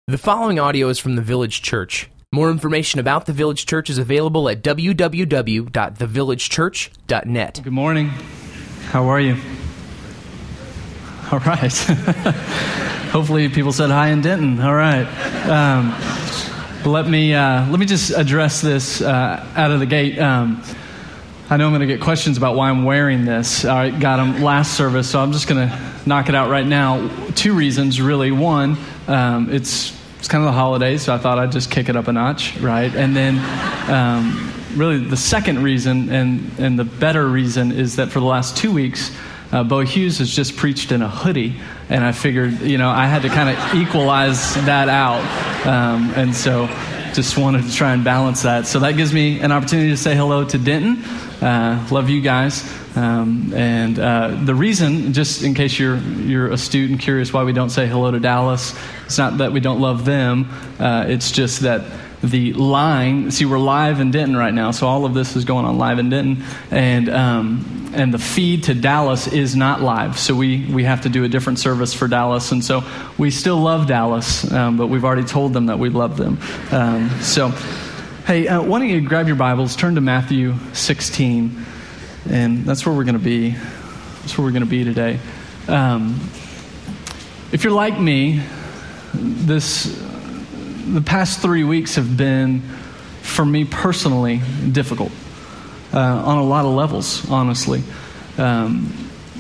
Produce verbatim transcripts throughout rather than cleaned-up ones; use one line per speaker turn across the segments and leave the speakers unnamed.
The following audio is from the Village Church. More information about the Village Church is available at w w w dot the village church dot net.
Good morning. How are you? All right. Hopefully people said hi in Denton. All right. Um, let me uh, let me just address this uh, out of the gate. Um, I know I'm going to get questions about why I'm wearing this. I got them last service, so I'm just going to knock it out right now. Two reasons, really. One, um, it's it's kind of the holidays, so I thought I'd just kick it up a notch, right? And then um, really the second reason, and, and the better reason, is that for the last two weeks, uh, Bo Hughes has just preached in a hoodie, and I figured, you know, I had to kind of equalize that out. Um, and so just wanted to try and balance that. So that gives me an opportunity to say hello to Denton. Uh, love you guys. Um, and uh, the reason, just in case you're you're astute and curious why we don't say hello to Dallas, it's not that we don't love them. Uh, it's just that the line, see, we're live in Denton right now, so all of this is going on live in Denton, and um, and the feed to Dallas is not live, so we, we have to do a different service for Dallas, and so we still love Dallas, um, but we've already told them that we love them. Um, so, hey, uh, why don't you grab your Bibles, turn to Matthew sixteen, and that's where we're going to be. That's where we're going to be today. Um, if you're like me, this the past three weeks have been, for me personally, difficult uh, on a lot of levels, honestly. Um,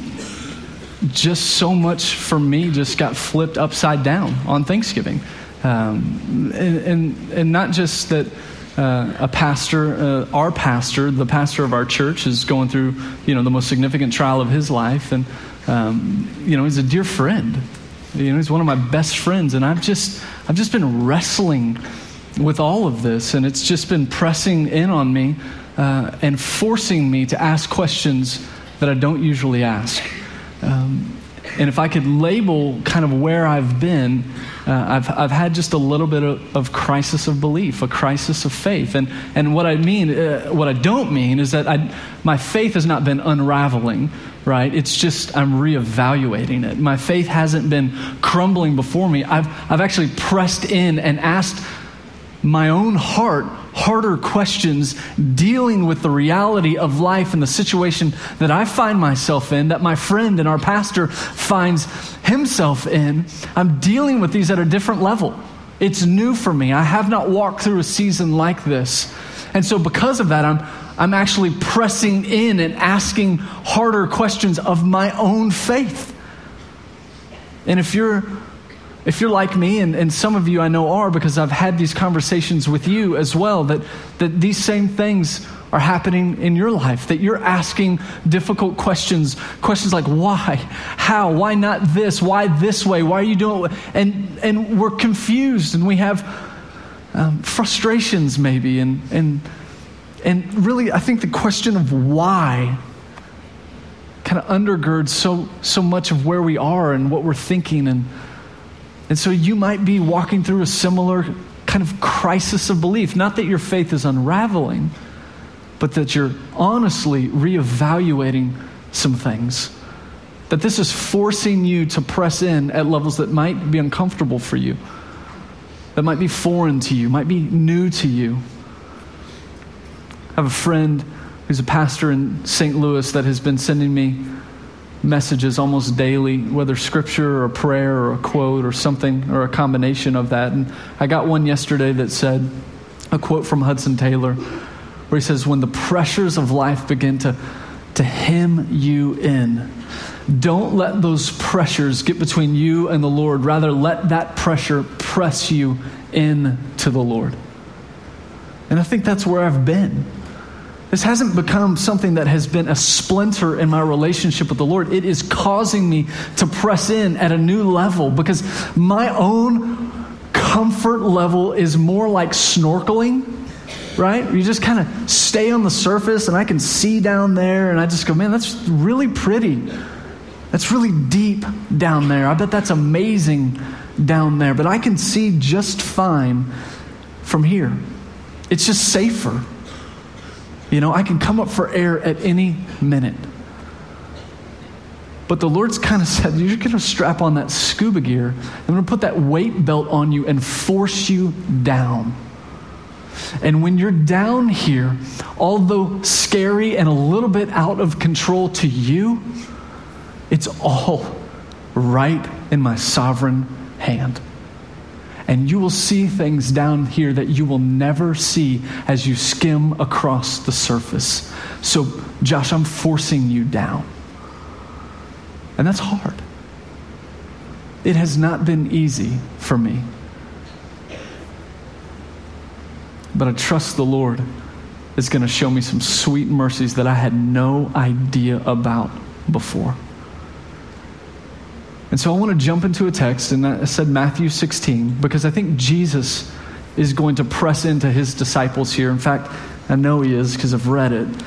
just so much for me just got flipped upside down on Thanksgiving. Um, and, and, and not just that uh, a pastor, uh, our pastor, the pastor of our church is going through, you know, the most significant trial of his life. And, um, you know, he's a dear friend. You know, he's one of my best friends, and I've just, I've just been wrestling with all of this, and it's just been pressing in on me uh, and forcing me to ask questions that I don't usually ask. Um, and if I could label kind of where I've been, uh, I've I've had just a little bit of, of crisis of belief, a crisis of faith, and and what I mean, uh, what I don't mean is that I my faith has not been unraveling. Right? It's just I'm reevaluating it. My faith hasn't been crumbling before me. I've I've actually pressed in and asked my own heart harder questions, dealing with the reality of life and the situation that I find myself in, that my friend and our pastor finds himself in. I'm dealing with these at a different level. It's new for me. I have not walked through a season like this. And so because of that, I'm I'm actually pressing in and asking harder questions of my own faith. And if you're if you're like me, and, and some of you I know are, because I've had these conversations with you as well, that, that these same things are happening in your life, that you're asking difficult questions, questions like why, how, why not this, why this way, why are you doing it? And, and we're confused, and we have um, frustrations maybe, and and And really, I think the question of why kind of undergirds so so much of where we are and what we're thinking. And, and so you might be walking through a similar kind of crisis of belief. Not that your faith is unraveling, but that you're honestly reevaluating some things. That this is forcing you to press in at levels that might be uncomfortable for you, that might be foreign to you, might be new to you. I have a friend who's a pastor in Saint Louis that has been sending me messages almost daily, whether scripture or a prayer or a quote or something or a combination of that. And I got one yesterday that said, a quote from Hudson Taylor, where he says, when the pressures of life begin to, to hem you in, don't let those pressures get between you and the Lord. Rather, let that pressure press you in to the Lord. And I think that's where I've been. This hasn't become something that has been a splinter in my relationship with the Lord. It is causing me to press in at a new level, because my own comfort level is more like snorkeling, right? You just kind of stay on the surface, and I can see down there, and I just go, man, that's really pretty. That's really deep down there. I bet that's amazing down there, but I can see just fine from here. It's just safer. You know, I can come up for air at any minute. But the Lord's kind of said, you're going to strap on that scuba gear. I'm going to put that weight belt on you and force you down. And when you're down here, although scary and a little bit out of control to you, it's all right in my sovereign hand. And you will see things down here that you will never see as you skim across the surface. So, Josh, I'm forcing you down. And that's hard. It has not been easy for me. But I trust the Lord is going to show me some sweet mercies that I had no idea about before. And so I want to jump into a text, and I said Matthew sixteen, because I think Jesus is going to press into his disciples here. In fact, I know he is because I've read it.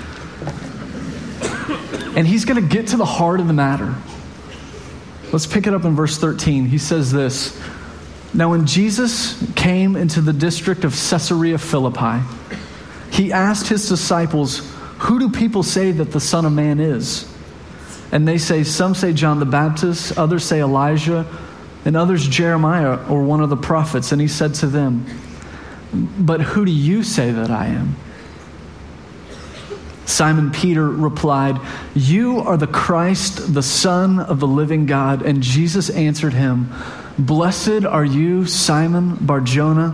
And he's going to get to the heart of the matter. Let's pick it up in verse thirteen. He says this, "Now when Jesus came into the district of Caesarea Philippi, he asked his disciples, 'Who do people say that the Son of Man is?' And they say, some say John the Baptist, others say Elijah, and others Jeremiah or one of the prophets. And he said to them, 'But who do you say that I am?' Simon Peter replied, 'You are the Christ, the Son of the living God.' And Jesus answered him, 'Blessed are you, Simon Bar-Jonah,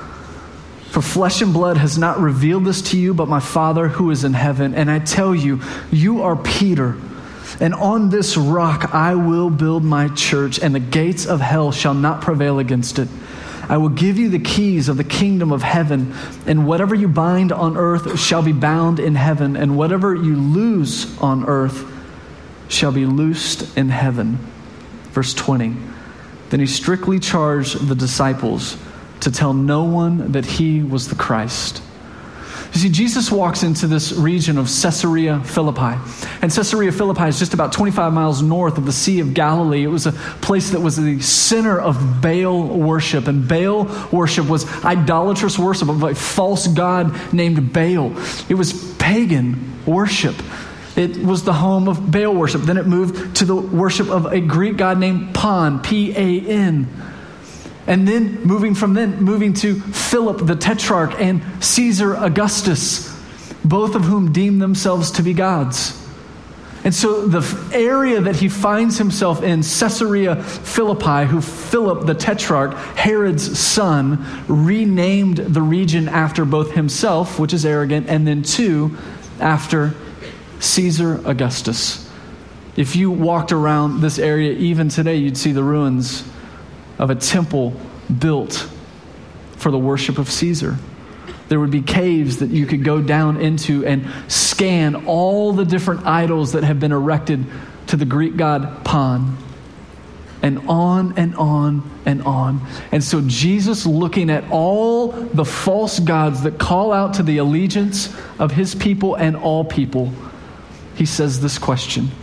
for flesh and blood has not revealed this to you, but my Father who is in heaven. And I tell you, you are Peter, and on this rock I will build my church, and the gates of hell shall not prevail against it. I will give you the keys of the kingdom of heaven, and whatever you bind on earth shall be bound in heaven, and whatever you loose on earth shall be loosed in heaven." Verse twenty, "Then he strictly charged the disciples to tell no one that he was the Christ." You see, Jesus walks into this region of Caesarea Philippi. And Caesarea Philippi is just about twenty-five miles north of the Sea of Galilee. It was a place that was the center of Baal worship. And Baal worship was idolatrous worship of a false god named Baal. It was pagan worship. It was the home of Baal worship. Then it moved to the worship of a Greek god named Pan, P A N. And then moving from then, moving to Philip the Tetrarch and Caesar Augustus, both of whom deemed themselves to be gods. And so the area that he finds himself in, Caesarea Philippi, who Philip the Tetrarch, Herod's son, renamed the region after both himself, which is arrogant, and then two, after Caesar Augustus. If you walked around this area even today, you'd see the ruins of a temple built for the worship of Caesar. There would be caves that you could go down into and scan all the different idols that have been erected to the Greek god Pan. And on and on and on. And so Jesus, looking at all the false gods that call out to the allegiance of his people and all people, he says this question: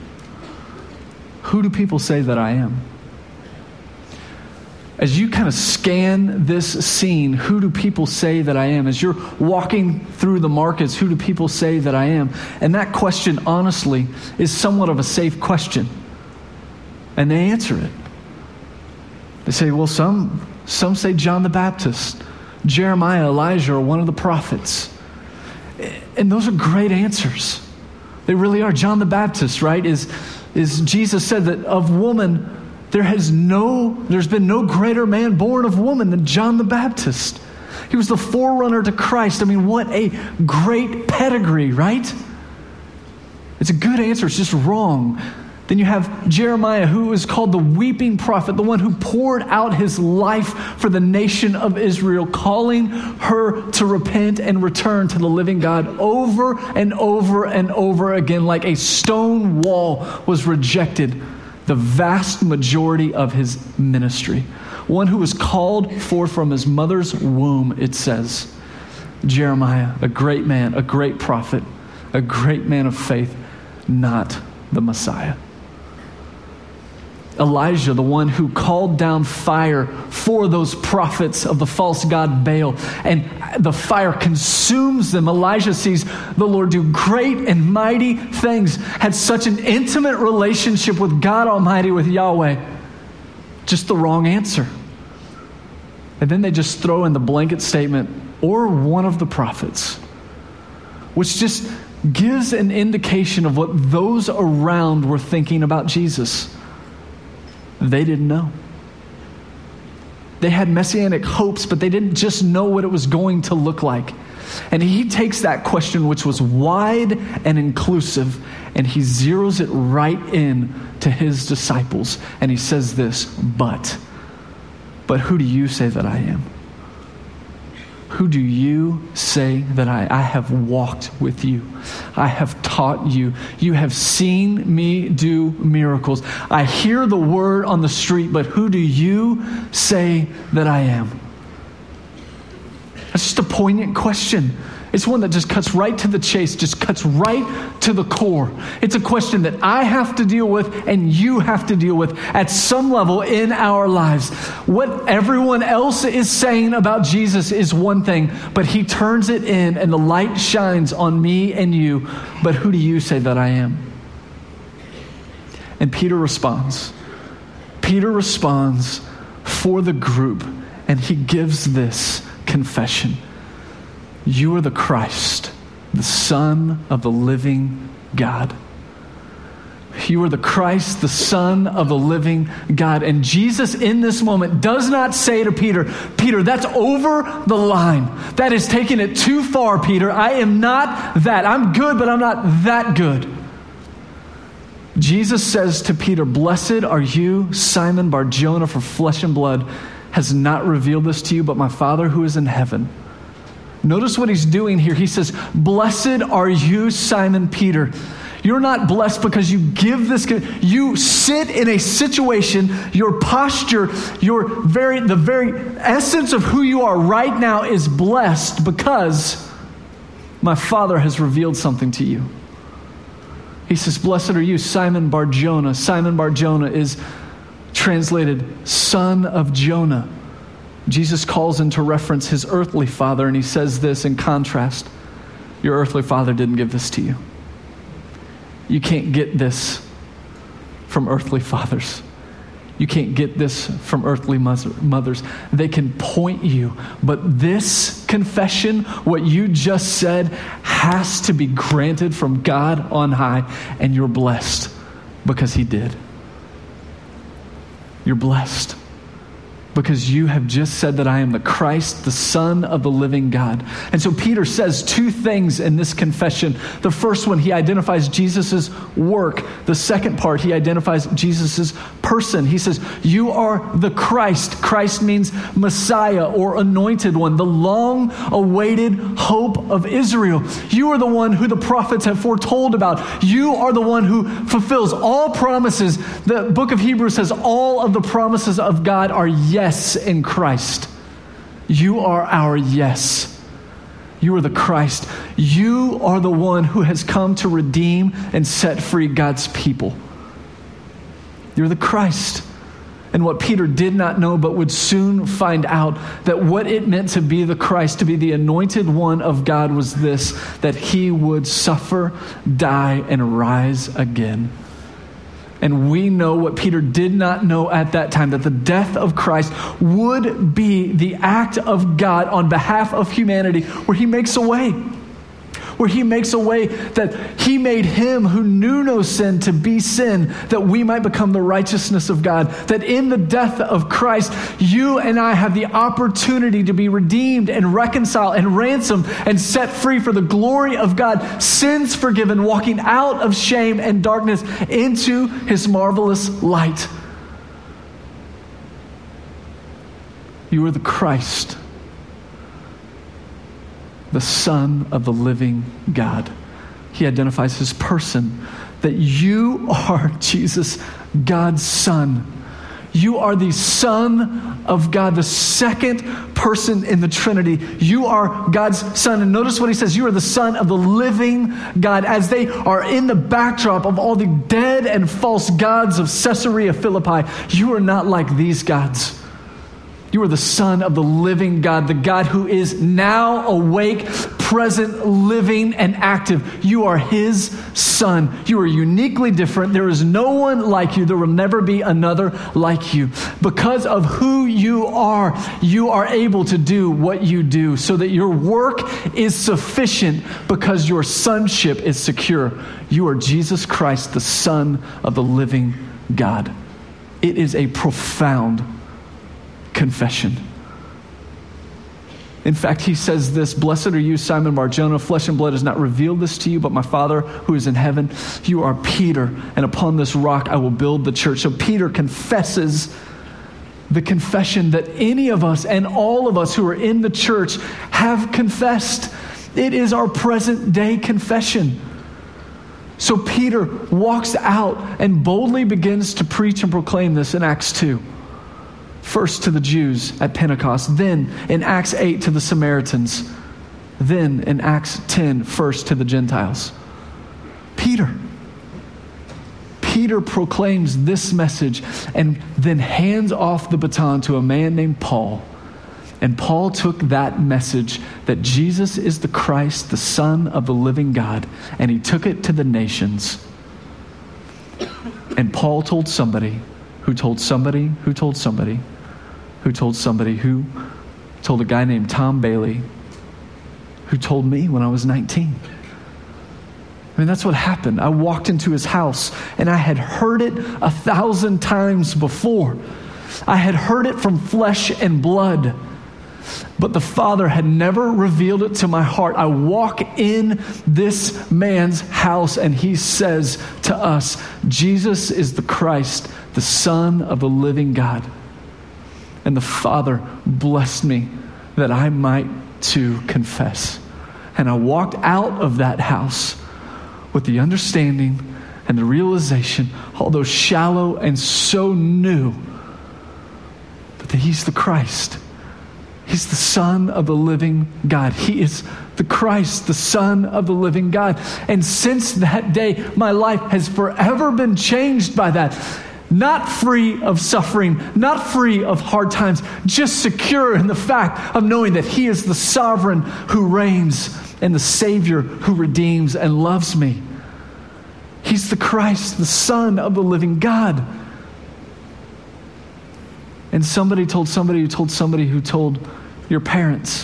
"Who do people say that I am?" As you kind of scan this scene, who do people say that I am? As you're walking through the markets, who do people say that I am? And that question, honestly, is somewhat of a safe question. And they answer it. They say, well, some, some say John the Baptist, Jeremiah, Elijah, or one of the prophets. And those are great answers. They really are. John the Baptist, right, is, is Jesus said that of woman, There has no, there's been no greater man born of woman than John the Baptist. He was the forerunner to Christ. I mean, what a great pedigree, right? It's a good answer. It's just wrong. Then you have Jeremiah, who is called the weeping prophet, the one who poured out his life for the nation of Israel, calling her to repent and return to the living God over and over and over again, like a stone wall was rejected the vast majority of his ministry. One who was called forth from his mother's womb, it says. Jeremiah, a great man, a great prophet, a great man of faith, not the Messiah. Elijah, the one who called down fire for those prophets of the false god Baal, and the fire consumes them. Elijah sees the Lord do great and mighty things, had such an intimate relationship with God Almighty, with Yahweh. Just the wrong answer. And then they just throw in the blanket statement, or one of the prophets, which just gives an indication of what those around were thinking about Jesus. They didn't know. They had messianic hopes, but they didn't just know what it was going to look like. And he takes that question, which was wide and inclusive, and he zeroes it right in to his disciples. And he says this, but, but who do you say that I am? Who do you say that I, I have walked with you. I have taught you. You have seen me do miracles. I hear the word on the street, but who do you say that I am? That's just a poignant question. It's one that just cuts right to the chase, just cuts right to the core. It's a question that I have to deal with and you have to deal with at some level in our lives. What everyone else is saying about Jesus is one thing, but he turns it in and the light shines on me and you. But who do you say that I am? And Peter responds. Peter responds for the group, and he gives this confession. You are the Christ, the Son of the living God. You are the Christ, the Son of the living God. And Jesus in this moment does not say to Peter, Peter, that's over the line. That is taking it too far, Peter. I am not that. I'm good, but I'm not that good. Jesus says to Peter, blessed are you, Simon Bar-Jonah, for flesh and blood has not revealed this to you, but my Father who is in heaven. Notice what he's doing here. He says, blessed are you, Simon Peter. You're not blessed because you give this, you sit in a situation, your posture, your very, the very essence of who you are right now is blessed because my Father has revealed something to you. He says, blessed are you, Simon Bar-Jonah. Simon Bar-Jonah is translated son of Jonah. Jesus calls into reference his earthly father, and he says this in contrast. Your earthly father didn't give this to you. You can't get this from earthly fathers. You can't get this from earthly mothers. They can point you, but this confession, what you just said, has to be granted from God on high, and you're blessed because he did. You're blessed because you have just said that I am the Christ, the Son of the living God. And so Peter says two things in this confession. The first one, he identifies Jesus' work. The second part, he identifies Jesus' person. He says, you are the Christ. Christ means Messiah or anointed one, the long-awaited hope of Israel. You are the one who the prophets have foretold about. You are the one who fulfills all promises. The book of Hebrews says all of the promises of God are yes in Christ. You are our yes. You are the Christ. You are the one who has come to redeem and set free God's people. You're the Christ. And what Peter did not know but would soon find out, that what it meant to be the Christ, to be the anointed one of God, was this, that he would suffer, die, and rise again. And we know what Peter did not know at that time, that the death of Christ would be the act of God on behalf of humanity, where he makes a way. Where he makes a way that he made him who knew no sin to be sin, that we might become the righteousness of God. That in the death of Christ, you and I have the opportunity to be redeemed and reconciled and ransomed and set free for the glory of God. Sins forgiven, walking out of shame and darkness into his marvelous light. You are the Christ, the Son of the living God. He identifies his person, that you are Jesus, God's Son. You are the Son of God, the second person in the Trinity. You are God's Son. And notice what he says. You are the Son of the living God. As they are in the backdrop of all the dead and false gods of Caesarea Philippi, you are not like these gods. You are the Son of the living God, the God who is now awake, present, living, and active. You are his Son. You are uniquely different. There is no one like you. There will never be another like you. Because of who you are, you are able to do what you do, so that your work is sufficient because your sonship is secure. You are Jesus Christ, the Son of the living God. It is a profound confession. In fact, he says this, "Blessed are you, Simon Bar-Jonah. Flesh and blood has not revealed this to you, but my Father who is in heaven. You are Peter, and upon this rock I will build the church." So Peter confesses the confession that any of us and all of us who are in the church have confessed. It is our present day confession. So Peter walks out and boldly begins to preach and proclaim this in Acts two. First to the Jews at Pentecost, then in Acts eight to the Samaritans, then in Acts ten, first to the Gentiles. Peter. Peter proclaims this message and then hands off the baton to a man named Paul. And Paul took that message that Jesus is the Christ, the Son of the living God, and he took it to the nations. And Paul told somebody, who told somebody, who told somebody, who told somebody, who told a guy named Tom Bailey, who told me when I was nineteen. I mean, that's what happened. I walked into his house and I had heard it a thousand times before. I had heard it from flesh and blood, but the Father had never revealed it to my heart. I walk in this man's house and he says to us, Jesus is the Christ, the Son of the living God. And the Father blessed me that I might too confess. And I walked out of that house with the understanding and the realization, although shallow and so new, but that he's the Christ. He's the Son of the living God. He is the Christ, the Son of the living God. And since that day, my life has forever been changed by that. Not free of suffering, not free of hard times, just secure in the fact of knowing that he is the sovereign who reigns and the Savior who redeems and loves me. He's the Christ, the Son of the living God. And somebody told somebody who told somebody who told your parents.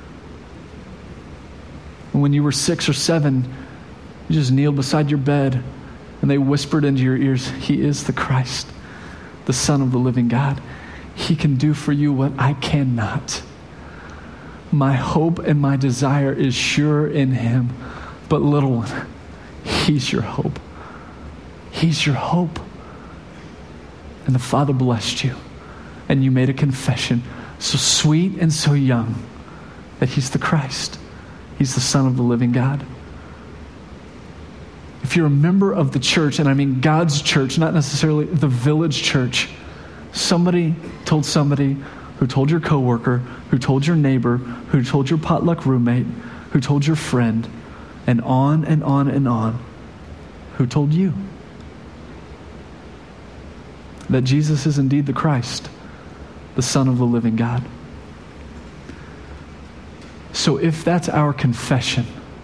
And when you were six or seven, you just kneeled beside your bed and they whispered into your ears, he is the Christ, the Son of the living God. He can do for you what I cannot. My hope and my desire is sure in him. But little one, he's your hope. He's your hope. And the Father blessed you. And you made a confession so sweet and so young that he's the Christ. He's the Son of the living God. If you're a member of the church, and I mean God's church, not necessarily the village church, somebody told somebody who told your coworker, who told your neighbor, who told your potluck roommate, who told your friend, and on and on and on, who told you that Jesus is indeed the Christ, the Son of the living God. So if that's our confession,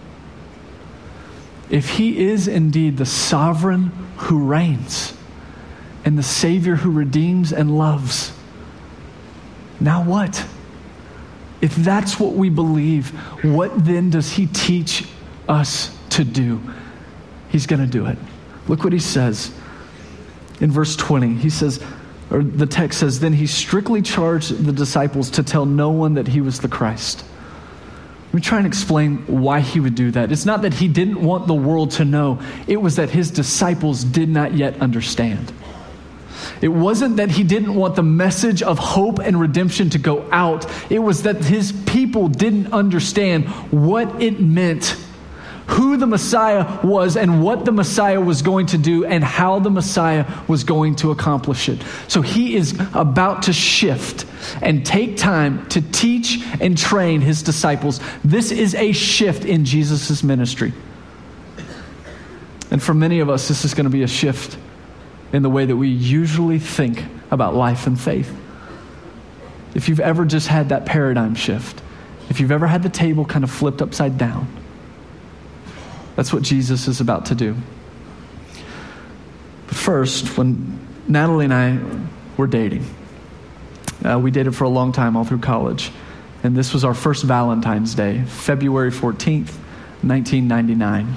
if he is indeed the sovereign who reigns and the Savior who redeems and loves, now what? If that's what we believe, what then does he teach us to do? He's going to do it. Look what he says in verse twenty. He says, or the text says, then he strictly charged the disciples to tell no one that he was the Christ. Let me try and explain why he would do that. It's not that he didn't want the world to know. It was that his disciples did not yet understand. It wasn't that he didn't want the message of hope and redemption to go out. It was that his people didn't understand what it meant who the Messiah was and what the Messiah was going to do and how the Messiah was going to accomplish it. So he is about to shift and take time to teach and train his disciples. This is a shift in Jesus' ministry. And for many of us, this is going to be a shift in the way that we usually think about life and faith. If you've ever just had that paradigm shift, if you've ever had the table kind of flipped upside down, that's what Jesus is about to do. But first, when Natalie and I were dating, uh, we dated for a long time, all through college. And this was our first Valentine's Day, February fourteenth, nineteen ninety-nine.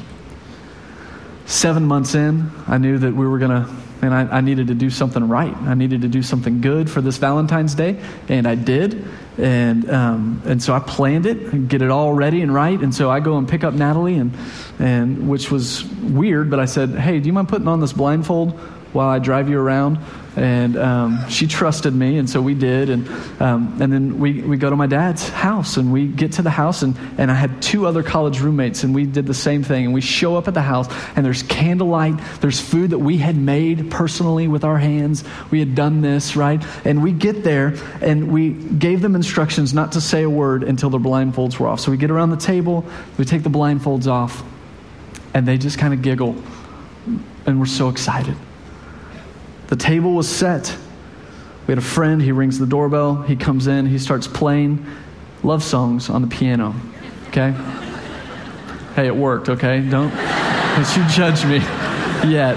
Seven months in, I knew that we were going to, and I, I needed to do something right. I needed to do something good for this Valentine's Day, and I did. And um, and so I planned it and get it all ready and right. And so I go and pick up Natalie, and and which was weird, but I said, hey, do you mind putting on this blindfold while I drive you around? And um, she trusted me, and so we did. And um, and then we, we go to my dad's house, and we get to the house, and, and I had two other college roommates, and we did the same thing. And we show up at the house, and there's candlelight, there's food that we had made personally with our hands. We had done this, right? And we get there, and we gave them instructions not to say a word until their blindfolds were off. So we get around the table, we take the blindfolds off, and they just kind of giggle, and we're so excited. The table was set. We had a friend, he rings the doorbell, he comes in, he starts playing love songs on the piano, okay? Hey, it worked, okay? Don't, don't you judge me yet.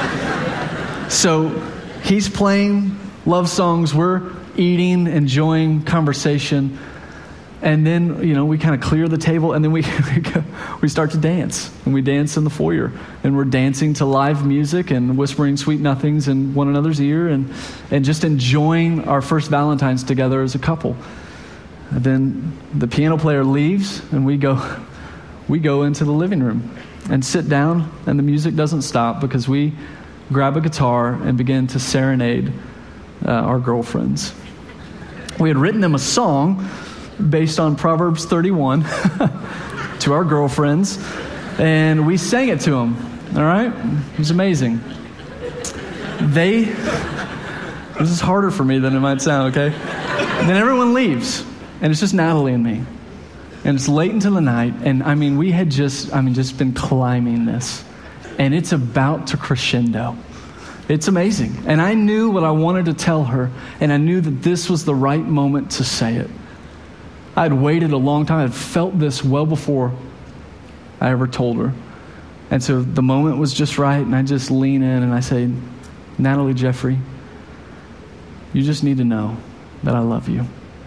So he's playing love songs, we're eating, enjoying conversation, and then, you know, we kind of clear the table, and then we we start to dance. And we dance in the foyer. And we're dancing to live music and whispering sweet nothings in one another's ear and, and just enjoying our first Valentine's together as a couple. And then the piano player leaves, and we go we go into the living room and sit down, and the music doesn't stop because we grab a guitar and begin to serenade uh, our girlfriends. We had written them a song based on Proverbs thirty-one to our girlfriends, and we sang it to them, all right? It was amazing. They, this is harder for me than it might sound, okay? And then everyone leaves, and it's just Natalie and me. And it's late into the night, and I mean, we had just, I mean, just been climbing this, and it's about to crescendo. It's amazing. And I knew what I wanted to tell her, and I knew that this was the right moment to say it. I had waited a long time. I had felt this well before I ever told her. And so the moment was just right, and I just lean in and I say, Natalie Jeffrey, you just need to know that I love you.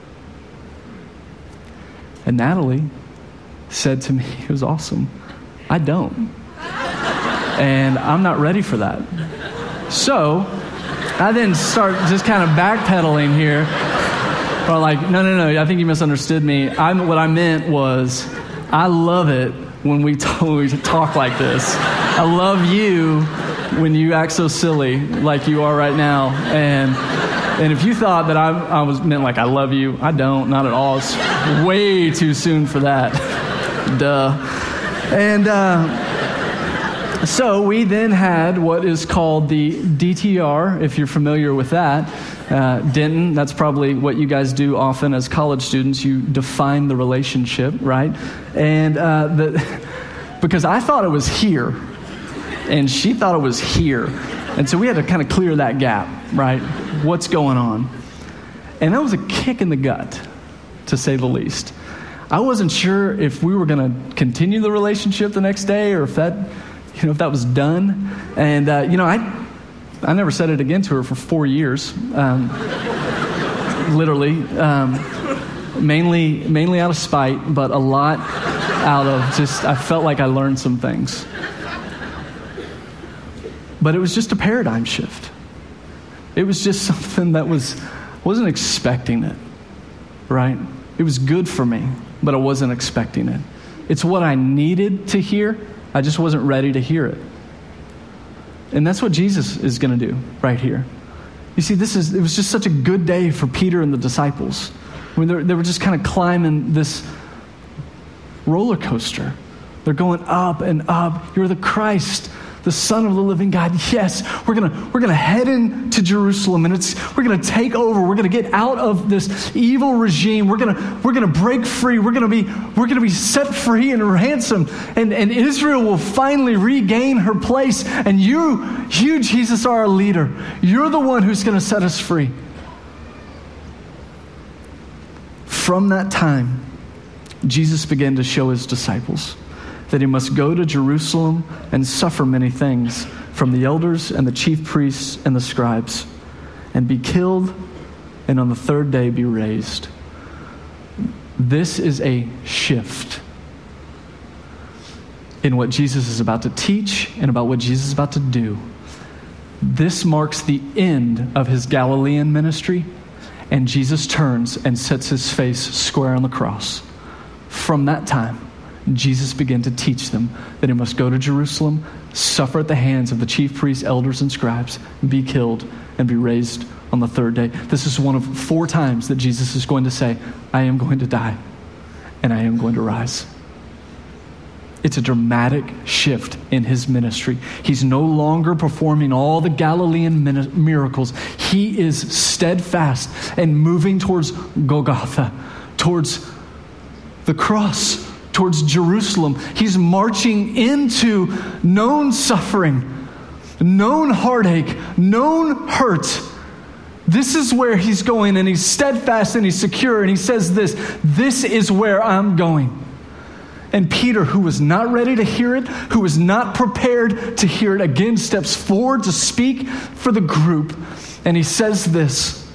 And Natalie said to me, it was awesome, I don't. And I'm not ready for that. So I then start just kind of backpedaling here. Or like, no, no, no, I think you misunderstood me. I'm, what I meant was, I love it when we, t- when we talk like this. I love you when you act so silly like you are right now. And and if you thought that I, I was meant like I love you, I don't, not at all. It's way too soon for that. Duh. And uh, so we then had what is called the D T R, if you're familiar with that. Uh, Denton, that's probably what you guys do often as college students. You define the relationship, right? And uh, the, because I thought it was here, and she thought it was here. And so we had to kind of clear that gap, right? What's going on? And that was a kick in the gut, to say the least. I wasn't sure if we were going to continue the relationship the next day, or if that, you know, if that was done. And, uh, you know, I... I never said it again to her for four years, um, literally, um, mainly mainly out of spite, but a lot out of just, I felt like I learned some things. But it was just a paradigm shift. It was just something that was, wasn't expecting it, right? It was good for me, but I wasn't expecting it. It's what I needed to hear. I just wasn't ready to hear it. And that's what Jesus is going to do right here. You see, this is it was just such a good day for Peter and the disciples. I mean, they were, they were just kind of climbing this roller coaster They're going up and up. You're the Christ, the Son of the living God. Yes, we're gonna we're gonna head into Jerusalem, and it's we're gonna take over. We're gonna get out of this evil regime. We're gonna we're gonna break free. We're gonna be we're gonna be set free and ransomed, and and Israel will finally regain her place. And you you Jesus are our leader. You're the one who's gonna set us free. From that time, Jesus began to show his disciples that he must go to Jerusalem and suffer many things from the elders and the chief priests and the scribes, and be killed, and on the third day be raised. This is a shift in what Jesus is about to teach and about what Jesus is about to do. This marks the end of his Galilean ministry, and Jesus turns and sets his face square on the cross. From that time, Jesus began to teach them that he must go to Jerusalem, suffer at the hands of the chief priests, elders, and scribes, be killed, and be raised on the third day. This is one of four times that Jesus is going to say, I am going to die, and I am going to rise. It's a dramatic shift in his ministry. He's no longer performing all the Galilean miracles. He is steadfast and moving towards Golgotha, towards the cross, towards Jerusalem. He's marching into known suffering, known heartache, known hurt. This is where he's going, and he's steadfast and he's secure, and he says this, this is where I'm going. And Peter, who was not ready to hear it, who was not prepared to hear it, again steps forward to speak for the group, and he says this,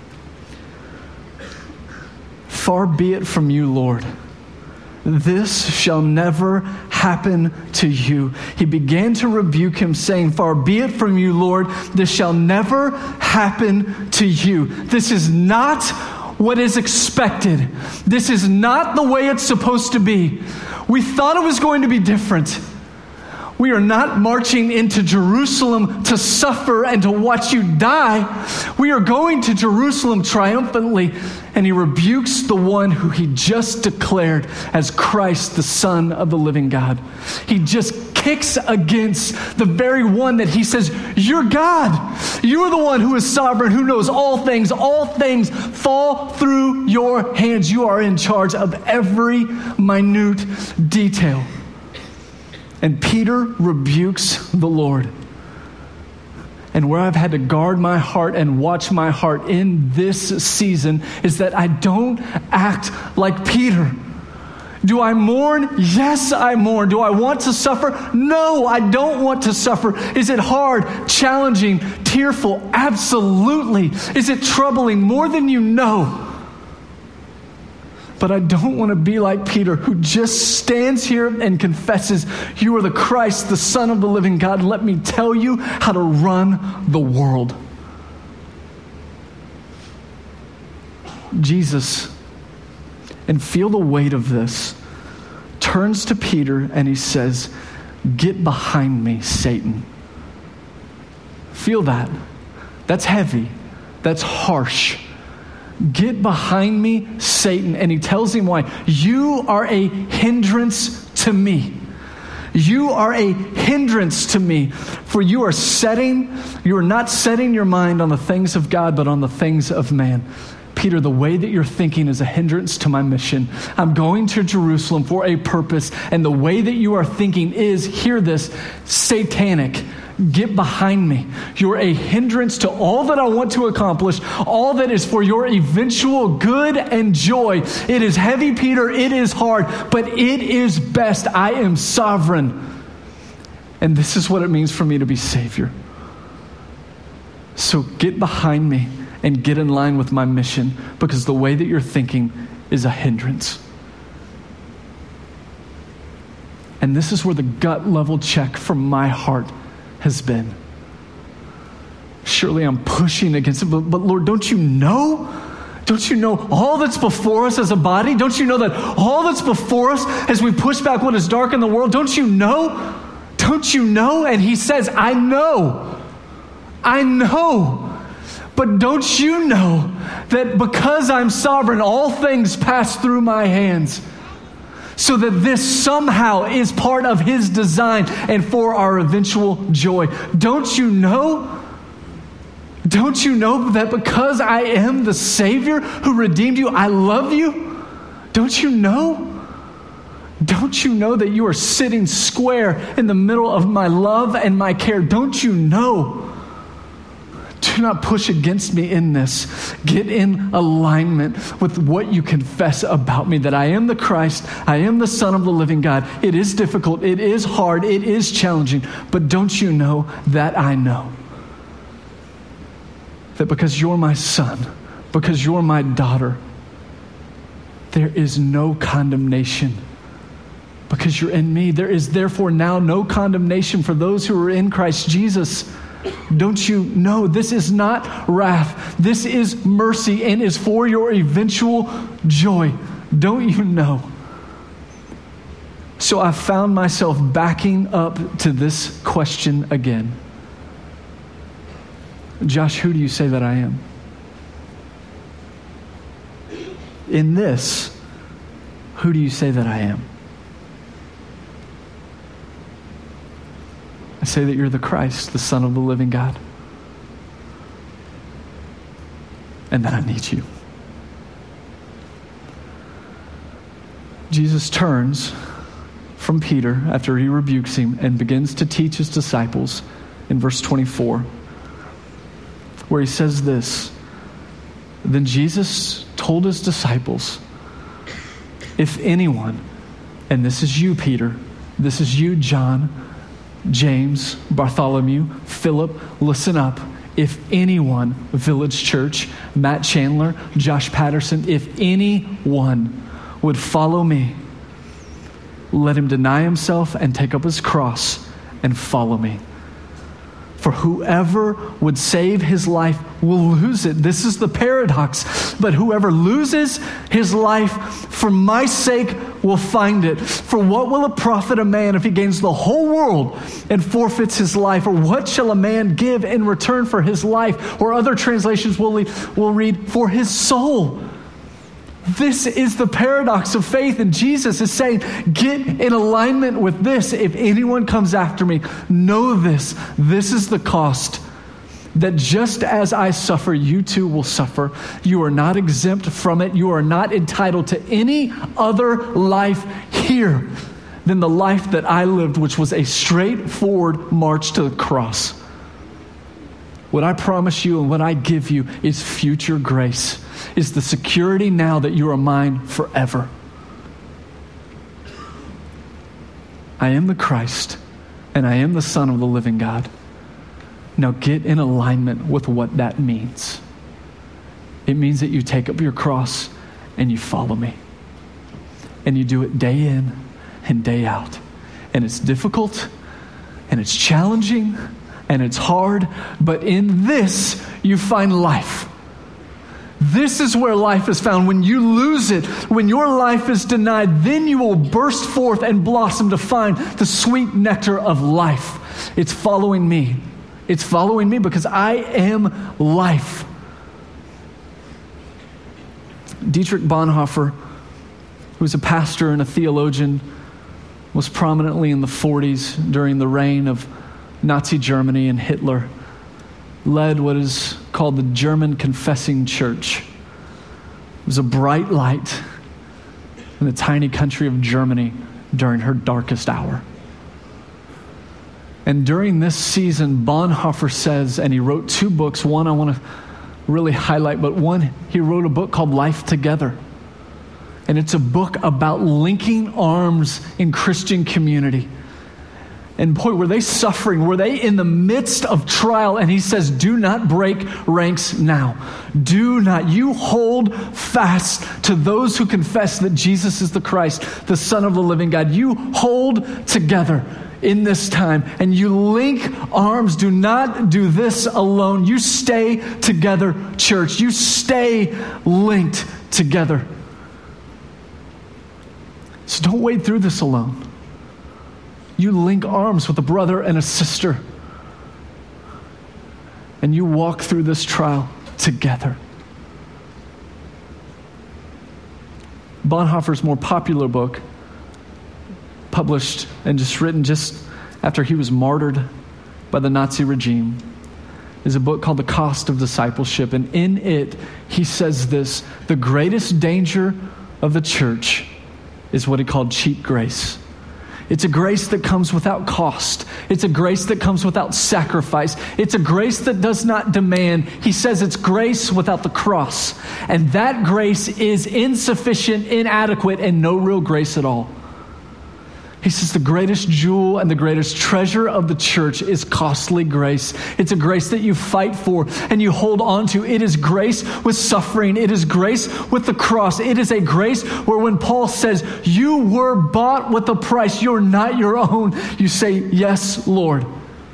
far be it from you, Lord. This shall never happen to you. He began to rebuke him, saying, far be it from you, Lord. This shall never happen to you. This is not what is expected. This is not the way it's supposed to be. We thought it was going to be different. We are not marching into Jerusalem to suffer and to watch you die. We are going to Jerusalem triumphantly. And he rebukes the one who he just declared as Christ, the Son of the living God. He just kicks against the very one that he says, you're God. You're the one who is sovereign, who knows all things. All things fall through your hands. You are in charge of every minute detail. And Peter rebukes the Lord. And where I've had to guard my heart and watch my heart in this season is that I don't act like Peter. Do I mourn? Yes, I mourn. Do I want to suffer? No, I don't want to suffer. Is it hard, challenging, tearful? Absolutely. Is it troubling? More than you know. But I don't want to be like Peter, who just stands here and confesses, you are the Christ, the Son of the living God. Let me tell you how to run the world. Jesus, and feel the weight of this, turns to Peter and he says, get behind me, Satan. Feel that. That's heavy. That's harsh. Get behind me, Satan. And he tells him why. You are a hindrance to me. You are a hindrance to me. For you are setting, you are not setting your mind on the things of God, but on the things of man. Peter, the way that you're thinking is a hindrance to my mission. I'm going to Jerusalem for a purpose. And the way that you are thinking is, hear this, satanic. Get behind me. You're a hindrance to all that I want to accomplish, all that is for your eventual good and joy. It is heavy, Peter. It is hard, but it is best. I am sovereign. And this is what it means for me to be Savior. So get behind me and get in line with my mission, because the way that you're thinking is a hindrance. And this is where the gut level check from my heart has been. Surely I'm pushing against it, but, but Lord, don't you know? Don't you know all that's before us as a body? Don't you know that all that's before us as we push back what is dark in the world? Don't you know? Don't you know? And he says, I know. I know. But don't you know that because I'm sovereign, all things pass through my hands? so that this somehow is part of his design and for our eventual joy. Don't you know? Don't you know that because I am the Savior who redeemed you, I love you? Don't you know? Don't you know that you are sitting square in the middle of my love and my care? Don't you know? Do not push against me in this. Get in alignment with what you confess about me, that I am the Christ, I am the Son of the living God. It is difficult, it is hard, it is challenging, but don't you know that I know? That because you're my son, because you're my daughter, there is no condemnation. Because you're in me, there is therefore now no condemnation for those who are in Christ Jesus. Don't you know this is not wrath? This is mercy and is for your eventual joy. Don't you know? So I found myself backing up to this question again. Josh, who do you say that I am? In this, who do you say that I am? I say that you're the Christ, the Son of the living God. And that I need you. Jesus turns from Peter after he rebukes him and begins to teach his disciples in verse twenty-four, where he says this. Then Jesus told his disciples, if anyone, and this is you, Peter, this is you, John, James, Bartholomew, Philip, listen up. If anyone, Village Church, Matt Chandler, Josh Patterson, if anyone would follow me, let him deny himself and take up his cross and follow me. For whoever would save his life will lose it. This is the paradox. But whoever loses his life for my sake will find it. For what will it profit a man if he gains the whole world and forfeits his life? Or what shall a man give in return for his life? Or other translations will read, will read for his soul. This is the paradox of faith, and Jesus is saying, get in alignment with this. If anyone comes after me, know this. This is the cost, that just as I suffer, you too will suffer. You are not exempt from it. You are not entitled to any other life here than the life that I lived, which was a straightforward march to the cross. What I promise you and what I give you is future grace, is the security now that you are mine forever. I am the Christ, and I am the Son of the living God. Now get in alignment with what that means. It means that you take up your cross and you follow me. And you do it day in and day out. And it's difficult, and it's challenging, and it's hard, but in this you find life. This is where life is found. When you lose it, when your life is denied, then you will burst forth and blossom to find the sweet nectar of life. It's following me. It's following me because I am life. Dietrich Bonhoeffer, who was a pastor and a theologian, was prominently in the forties during the reign of Nazi Germany and Hitler, led what is called the German Confessing Church. It was a bright light in the tiny country of Germany during her darkest hour. And during this season, Bonhoeffer says, and he wrote two books. One I want to really highlight, but one, he wrote a book called Life Together. And it's a book about linking arms in Christian community. And boy, were they suffering? Were they in the midst of trial? And he says, do not break ranks now. Do not. You hold fast to those who confess that Jesus is the Christ, the Son of the living God. You hold together in this time, and you link arms. Do not do this alone. You stay together, church. You stay linked together. So don't wade through this alone. You link arms with a brother and a sister, and you walk through this trial together. Bonhoeffer's more popular book, published and just written just after he was martyred by the Nazi regime, is a book called The Cost of Discipleship. And in it, he says this: the greatest danger of the church is what he called cheap grace. It's a grace that comes without cost. It's a grace that comes without sacrifice. It's a grace that does not demand. He says it's grace without the cross. And that grace is insufficient, inadequate, and no real grace at all. He says the greatest jewel and the greatest treasure of the church is costly grace. It's a grace that you fight for and you hold on to. It is grace with suffering. It is grace with the cross. It is a grace where when Paul says, you were bought with a price, you're not your own, you say, yes, Lord.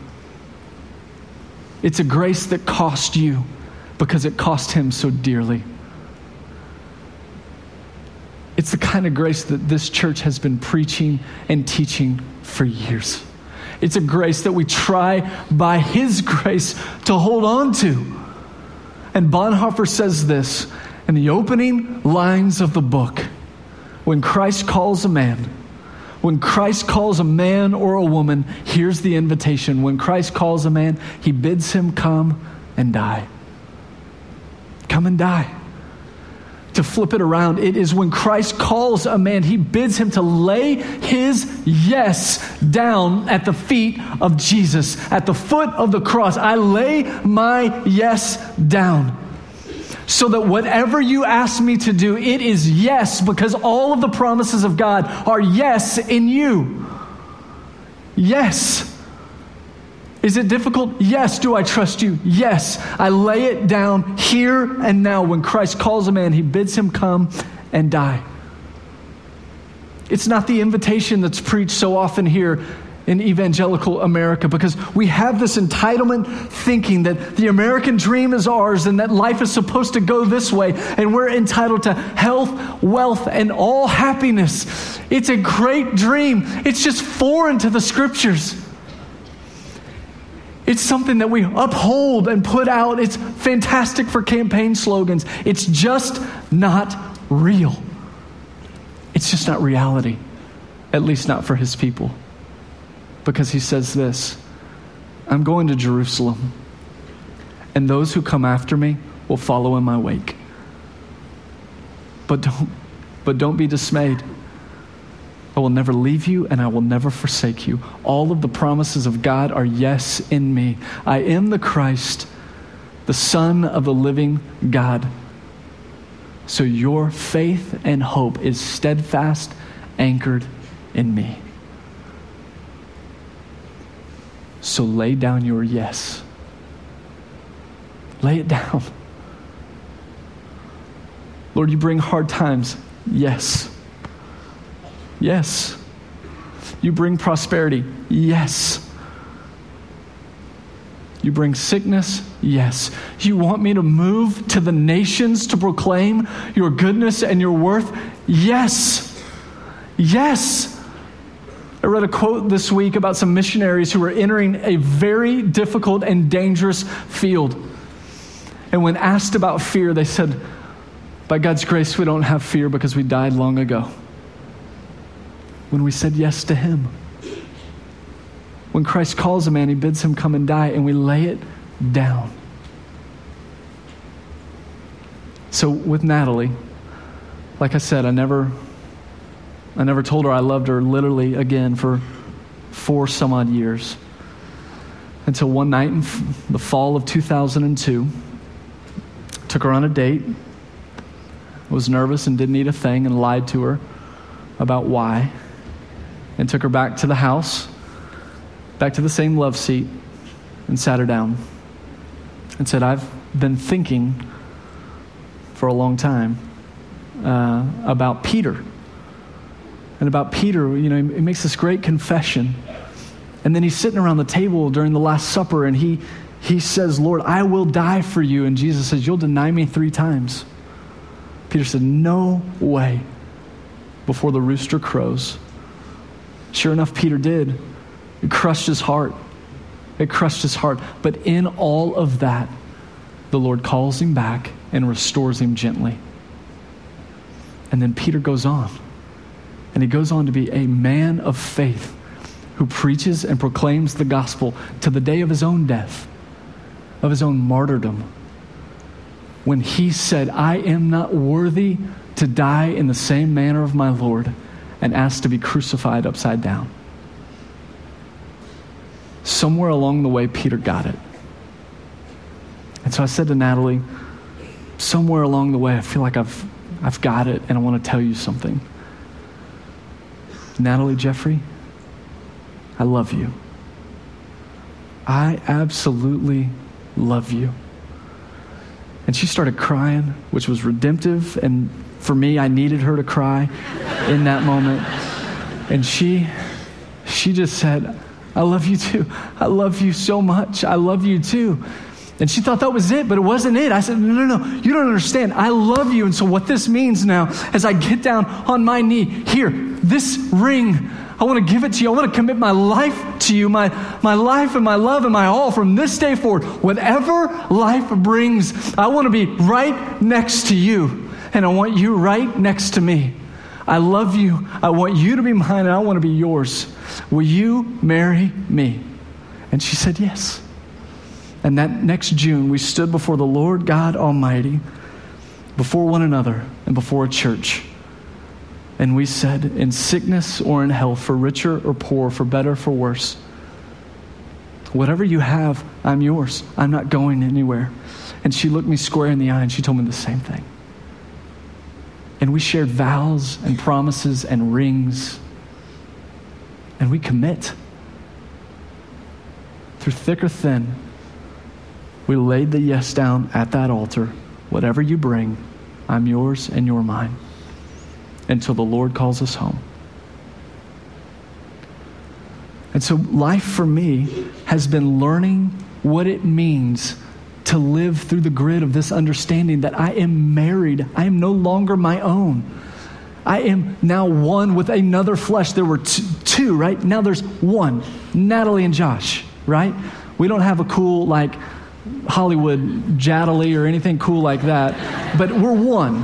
It's a grace that cost you because it cost him so dearly. It's the kind of grace that this church has been preaching and teaching for years. It's a grace that we try by his grace to hold on to. And Bonhoeffer says this in the opening lines of the book: when Christ calls a man, when Christ calls a man or a woman, here's the invitation. When Christ calls a man, he bids him come and die. Come and die. To flip it around, it is when Christ calls a man, he bids him to lay his yes down at the feet of Jesus, at the foot of the cross. I lay my yes down so that whatever you ask me to do, it is yes, because all of the promises of God are yes in you. Yes. Is it difficult? Yes. Do I trust you? Yes. I lay it down here and now. When Christ calls a man, he bids him come and die. It's not the invitation that's preached so often here in evangelical America, because we have this entitlement thinking that the American dream is ours and that life is supposed to go this way, and we're entitled to health, wealth, and all happiness. It's a great dream. It's just foreign to the scriptures. It's something that we uphold and put out. It's fantastic for campaign slogans. It's just not real. It's just not reality, at least not for his people. Because he says this: I'm going to Jerusalem, and those who come after me will follow in my wake. But don't, but don't be dismayed. I will never leave you and I will never forsake you. All of the promises of God are yes in me. I am the Christ, the Son of the living God. So your faith and hope is steadfast, anchored in me. So lay down your yes. Lay it down. Lord, you bring hard times. Yes. Yes. You bring prosperity. Yes. You bring sickness. Yes. You want me to move to the nations to proclaim your goodness and your worth? Yes. Yes. I read a quote this week about some missionaries who were entering a very difficult and dangerous field. And when asked about fear, they said, by God's grace, we don't have fear because we died long ago. When we said yes to him. When Christ calls a man, he bids him come and die, and we lay it down. So with Natalie, like I said, I never, I never told her I loved her literally again for four some odd years. Until one night in the fall of two thousand two, took her on a date, was nervous and didn't eat a thing, and lied to her about why. And took her back to the house, back to the same love seat, and sat her down and said, I've been thinking for a long time uh, about Peter. And about Peter, you know, he, he makes this great confession. And then he's sitting around the table during the Last Supper, and he, he says, Lord, I will die for you. And Jesus says, you'll deny me three times. Peter said, no way, before the rooster crows. Sure enough, Peter did. It crushed his heart. It crushed his heart. But in all of that, the Lord calls him back and restores him gently. And then Peter goes on. And And he goes on to be a man of faith who preaches and proclaims the gospel to the day of his own death, of his own martyrdom, when he said, I am not worthy to die in the same manner of my Lord, and asked to be crucified upside down. Somewhere along the way, Peter got it. And so I said to Natalie, somewhere along the way, I feel like I've I've got it, and I want to tell you something. Natalie, Jeffrey, I love you. I absolutely love you. And she started crying, which was redemptive, and for me, I needed her to cry in that moment. And she, she just said, I love you too. I love you so much. I love you too. And she thought that was it, but it wasn't it. I said, no, no, no, you don't understand. I love you. And so what this means now, as I get down on my knee, here, this ring, I want to give it to you. I want to commit my life to you, my, my life and my love and my all from this day forward. Whatever life brings, I want to be right next to you. And I want you right next to me. I love you. I want you to be mine, and I want to be yours. Will you marry me? And she said yes. And that next June, we stood before the Lord God Almighty, before one another, and before a church. And we said, in sickness or in health, for richer or poor, for better, for worse, whatever you have, I'm yours. I'm not going anywhere. And she looked me square in the eye, and she told me the same thing. And we shared vows and promises and rings. And we commit. Through thick or thin, we laid the yes down at that altar. Whatever you bring, I'm yours and you're mine. Until the Lord calls us home. And so life for me has been learning what it means to live through the grid of this understanding that I am married. I am no longer my own. I am now one with another flesh. There were t- two, right? Now there's one, Natalie and Josh, right? We don't have a cool, like, Hollywood Jadley or anything cool like that, but we're one.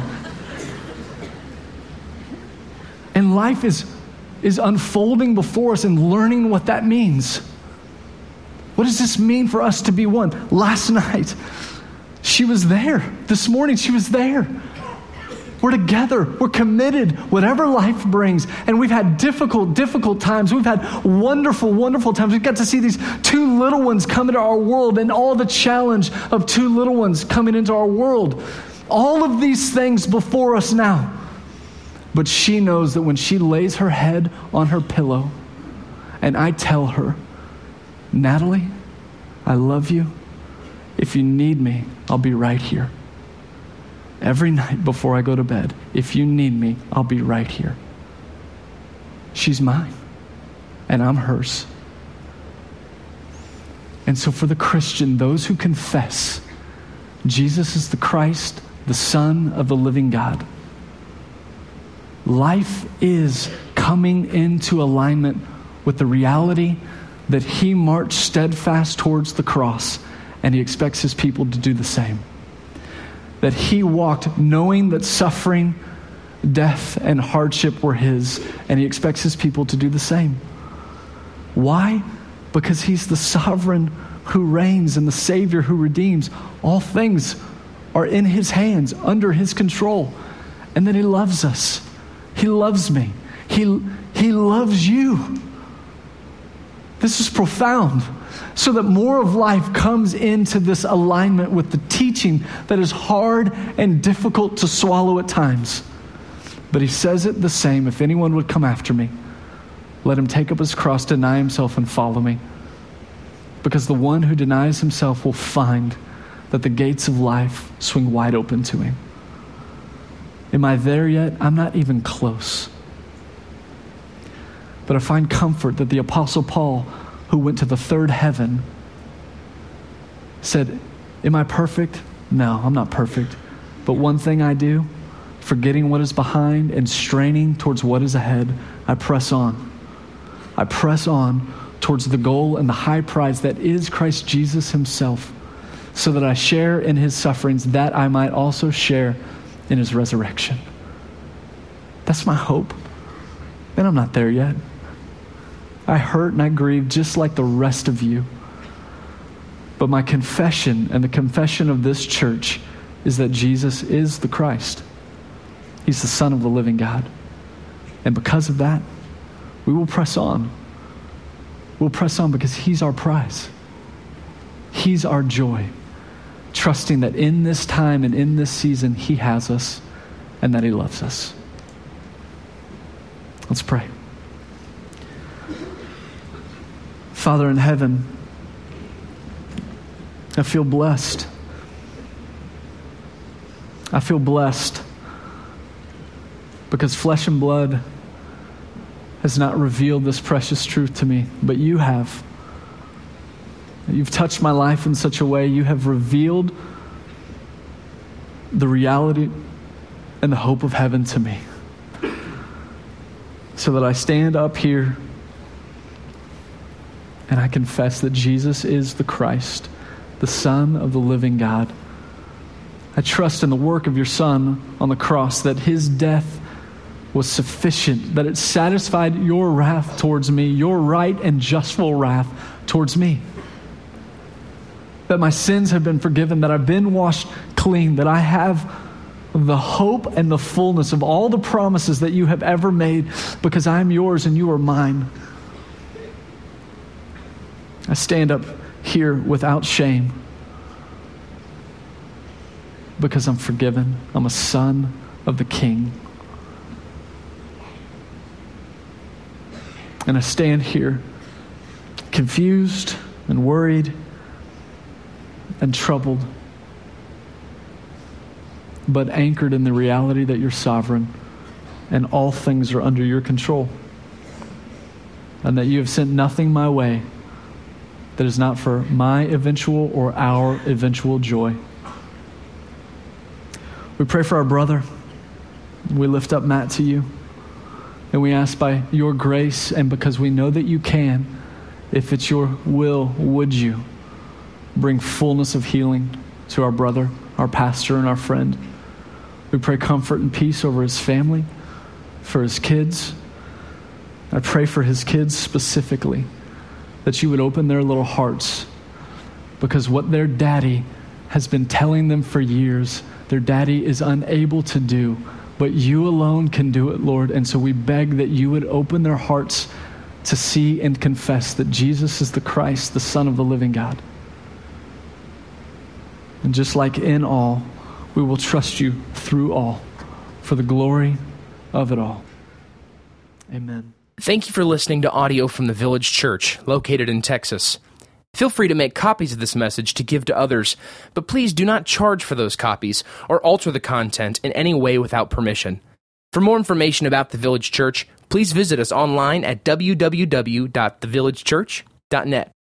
And life is, is unfolding before us and learning what that means. What does this mean for us to be one? Last night, she was there. This morning, she was there. We're together. We're committed, whatever life brings. And we've had difficult, difficult times. We've had wonderful, wonderful times. We've got to see these two little ones come into our world and all the challenge of two little ones coming into our world. All of these things before us now. But she knows that when she lays her head on her pillow and I tell her, Natalie, I love you. If you need me, I'll be right here. Every night before I go to bed, if you need me, I'll be right here. She's mine, and I'm hers. And so for the Christian, those who confess Jesus is the Christ, the Son of the living God, life is coming into alignment with the reality that he marched steadfast towards the cross, and he expects his people to do the same. That he walked knowing that suffering, death, and hardship were his, and he expects his people to do the same. Why? Because he's the sovereign who reigns and the Savior who redeems. All things are in his hands, under his control. And then he loves us. He loves me. He, he loves you. This is profound. So that more of life comes into this alignment with the teaching that is hard and difficult to swallow at times. But he says it the same. If anyone would come after me, let him take up his cross, deny himself, and follow me. Because the one who denies himself will find that the gates of life swing wide open to him. Am I there yet? I'm not even close. But I find comfort that the Apostle Paul, who went to the third heaven, said, am I perfect? No, I'm not perfect. But one thing I do, forgetting what is behind and straining towards what is ahead, I press on. I press on towards the goal and the high prize that is Christ Jesus himself, so that I share in his sufferings, that I might also share in his resurrection. That's my hope. Man, I'm not there yet. I hurt and I grieve just like the rest of you. But my confession and the confession of this church is that Jesus is the Christ. He's the Son of the living God. And because of that, we will press on. We'll press on because He's our prize. He's our joy. Trusting that in this time and in this season, He has us and that He loves us. Let's pray. Father in heaven, I feel blessed. I feel blessed because flesh and blood has not revealed this precious truth to me, but you have. You've touched my life in such a way. You have revealed the reality and the hope of heaven to me, so that I stand up here and I confess that Jesus is the Christ, the Son of the living God. I trust in the work of your Son on the cross, that His death was sufficient, that it satisfied your wrath towards me, your right and justful wrath towards me. That my sins have been forgiven, that I've been washed clean, that I have the hope and the fullness of all the promises that you have ever made, because I am yours and you are mine. I stand up here without shame because I'm forgiven. I'm a son of the King. And I stand here confused and worried and troubled, but anchored in the reality that you're sovereign and all things are under your control, and that you have sent nothing my way that is not for my eventual or our eventual joy. We pray for our brother. We lift up Matt to you. And we ask by your grace, and because we know that you can, if it's your will, would you bring fullness of healing to our brother, our pastor, and our friend. We pray comfort and peace over his family, for his kids. I pray for his kids specifically, that you would open their little hearts, because what their daddy has been telling them for years, their daddy is unable to do, but you alone can do it, Lord. And so we beg that you would open their hearts to see and confess that Jesus is the Christ, the Son of the living God. And just like in all, we will trust you through all, for the glory of it all. Amen.
Thank you for listening to audio from the Village Church, located in Texas. Feel free to make copies of this message to give to others, but please do not charge for those copies or alter the content in any way without permission. For more information about the Village Church, please visit us online at w w w dot the village church dot net.